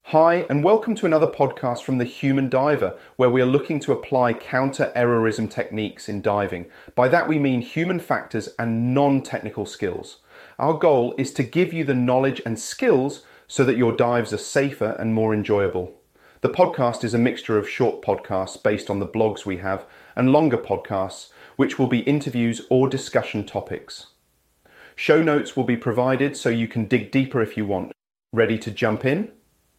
Hi, and welcome to another podcast from The Human Diver, where we are looking to apply counter-errorism techniques in diving. By that we mean human factors and non-technical skills. Our goal is to give you the knowledge and skills so that your dives are safer and more enjoyable. The podcast is a mixture of short podcasts based on the blogs we have and longer podcasts, which will be interviews or discussion topics. Show notes will be provided so you can dig deeper if you want. Ready to jump in?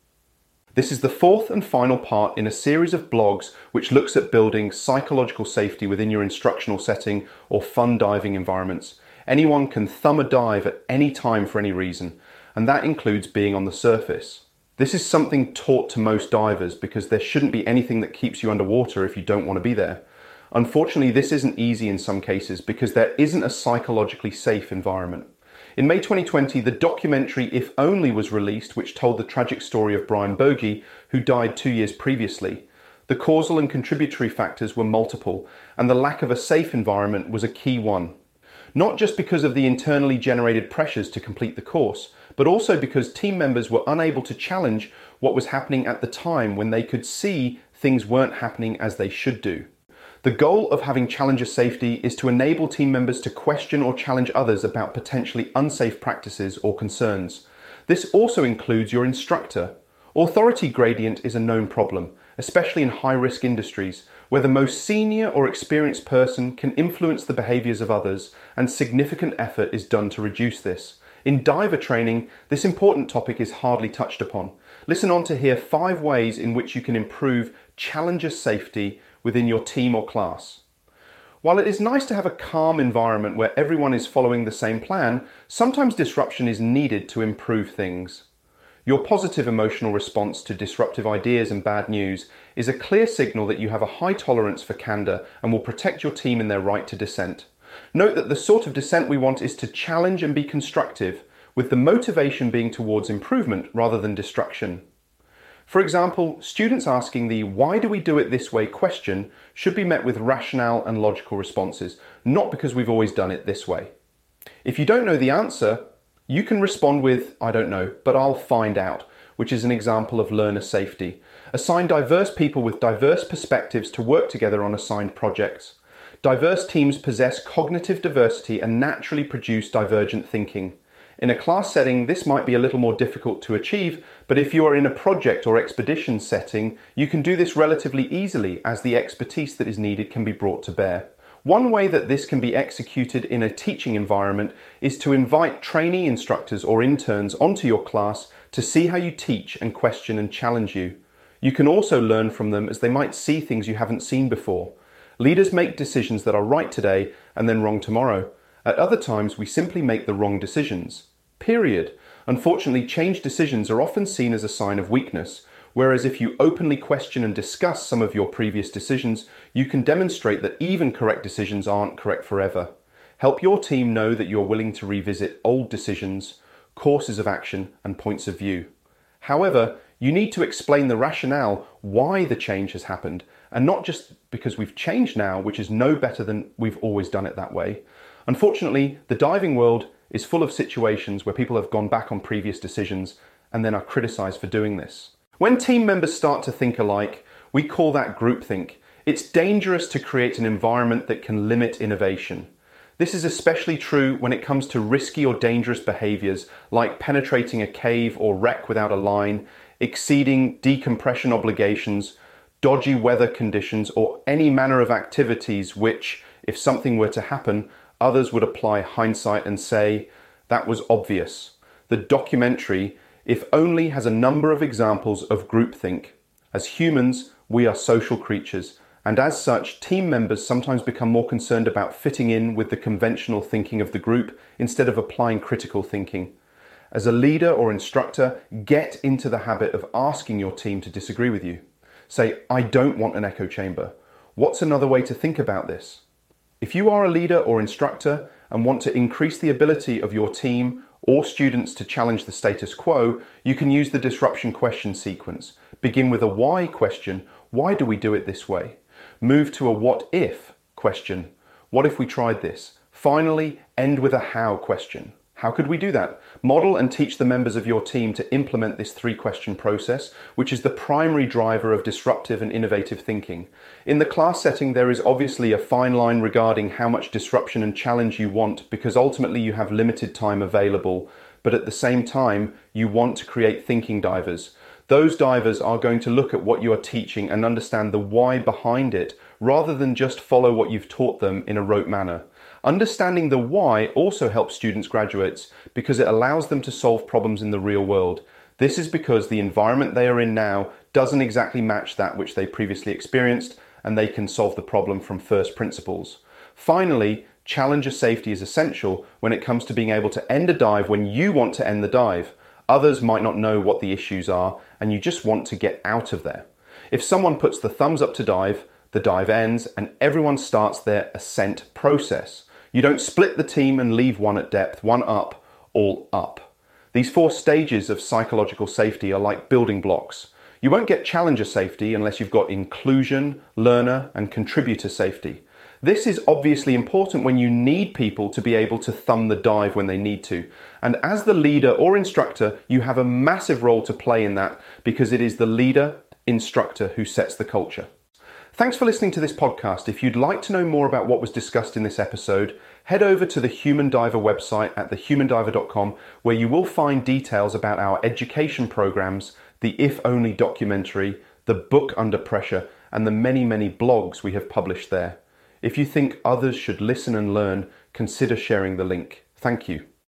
This is the fourth and final part in a series of blogs which looks at building psychological safety within your instructional setting or fun diving environments. Anyone can thumb a dive at any time for any reason, and that includes being on the surface. This is something taught to most divers because there shouldn't be anything that keeps you underwater if you don't want to be there. Unfortunately, this isn't easy in some cases because there isn't a psychologically safe environment. In May 2020, the documentary If Only was released, which told the tragic story of Brian Bogey, who died 2 years previously. The causal and contributory factors were multiple, and the lack of a safe environment was a key one. Not just because of the internally generated pressures to complete the course, but also because team members were unable to challenge what was happening at the time when they could see things weren't happening as they should do. The goal of having Challenger Safety is to enable team members to question or challenge others about potentially unsafe practices or concerns. This also includes your instructor. Authority gradient is a known problem, especially in high-risk industries, where the most senior or experienced person can influence the behaviours of others, and significant effort is done to reduce this. In diver training, this important topic is hardly touched upon. Listen on to hear 5 ways in which you can improve Challenger Safety within your team or class. While it is nice to have a calm environment where everyone is following the same plan, sometimes disruption is needed to improve things. Your positive emotional response to disruptive ideas and bad news is a clear signal that you have a high tolerance for candor and will protect your team in their right to dissent. Note that the sort of dissent we want is to challenge and be constructive, with the motivation being towards improvement rather than destruction. For example, students asking the "why do we do it this way" question should be met with rationale and logical responses, not because we've always done it this way. If you don't know the answer, you can respond with "I don't know, but I'll find out," which is an example of learner safety. Assign diverse people with diverse perspectives to work together on assigned projects. Diverse teams possess cognitive diversity and naturally produce divergent thinking. In a class setting, this might be a little more difficult to achieve, but if you are in a project or expedition setting, you can do this relatively easily as the expertise that is needed can be brought to bear. One way that this can be executed in a teaching environment is to invite trainee instructors or interns onto your class to see how you teach and question and challenge you. You can also learn from them as they might see things you haven't seen before. Leaders make decisions that are right today and then wrong tomorrow. At other times, we simply make the wrong decisions. Period. Unfortunately, changed decisions are often seen as a sign of weakness, whereas if you openly question and discuss some of your previous decisions, you can demonstrate that even correct decisions aren't correct forever. Help your team know that you're willing to revisit old decisions, courses of action, and points of view. However, you need to explain the rationale why the change has happened, and not just because we've changed now, which is no better than we've always done it that way. Unfortunately, the diving world is full of situations where people have gone back on previous decisions and then are criticised for doing this. When team members start to think alike, we call that groupthink. It's dangerous to create an environment that can limit innovation. This is especially true when it comes to risky or dangerous behaviours like penetrating a cave or wreck without a line, exceeding decompression obligations, dodgy weather conditions, or any manner of activities which, if something were to happen, others would apply hindsight and say, "that was obvious." The documentary, If Only, has a number of examples of groupthink. As humans, we are social creatures, and as such, team members sometimes become more concerned about fitting in with the conventional thinking of the group instead of applying critical thinking. As a leader or instructor, get into the habit of asking your team to disagree with you. Say, "I don't want an echo chamber. What's another way to think about this?" If you are a leader or instructor and want to increase the ability of your team or students to challenge the status quo, you can use the disruption question sequence. Begin with a why question, "Why do we do it this way?" Move to a what if question, "What if we tried this?" Finally, end with a how question. How could we do that? Model and teach the members of your team to implement this 3-question process, which is the primary driver of disruptive and innovative thinking. In the class setting, there is obviously a fine line regarding how much disruption and challenge you want, because ultimately you have limited time available, but at the same time, you want to create thinking divers. Those divers are going to look at what you are teaching and understand the why behind it, rather than just follow what you've taught them in a rote manner. Understanding the why also helps students graduates because it allows them to solve problems in the real world. This is because the environment they are in now doesn't exactly match that which they previously experienced, and they can solve the problem from first principles. Finally, challenger safety is essential when it comes to being able to end a dive when you want to end the dive. Others might not know what the issues are, and you just want to get out of there. If someone puts the thumbs up to dive, the dive ends and everyone starts their ascent process. You don't split the team and leave one at depth, one up, all up. These 4 stages of psychological safety are like building blocks. You won't get challenger safety unless you've got inclusion, learner, and contributor safety. This is obviously important when you need people to be able to thumb the dive when they need to. And as the leader or instructor, you have a massive role to play in that because it is the leader, instructor who sets the culture. Thanks for listening to this podcast. If you'd like to know more about what was discussed in this episode, head over to the Human Diver website at thehumandiver.com, where you will find details about our education programs, the If Only documentary, the book Under Pressure, and the many, many blogs we have published there. If you think others should listen and learn, consider sharing the link. Thank you.